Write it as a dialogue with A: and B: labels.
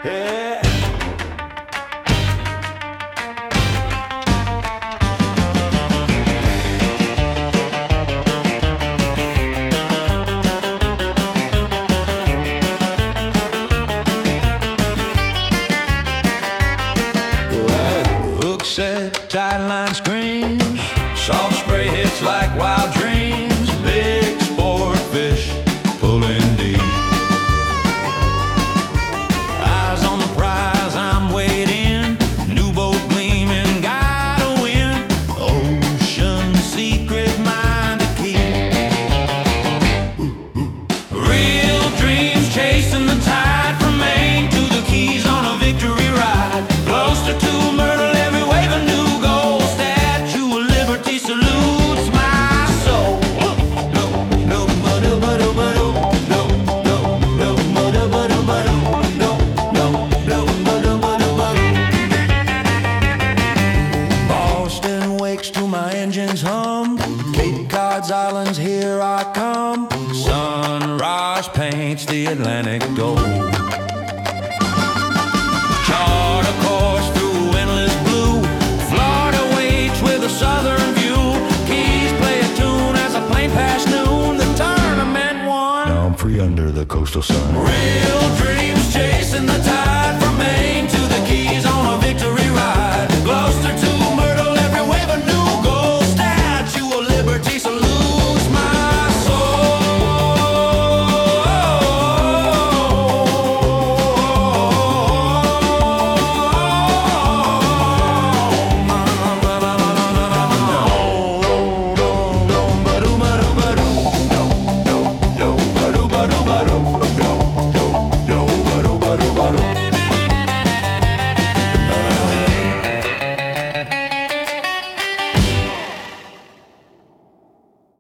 A: Yeah. Hook set, tight line screams, soft spray hits like wild dreams. Big sport fish pulling deep. Eyes on the prize, I'm waiting. New boat gleaming, gotta win. Ocean secret mind to keep. Real dreams chasing the tide from Maine to the Keys on a victory ride. Closer to Myrtle, every wave a new goal. Statue of Liberty salutes my soul. No, no, no, no, no, no, no, no, no, no, no, no. Boston wakes to my engine's hum. Cape Cod's islands, here I come. Sunrise paints the Atlantic gold. Chart a course through endless blue. Florida waits with a southern view. Keys play a tune as I plane past noon. The tournament won. Now I'm free under the coastal sun. Real dreams chasing the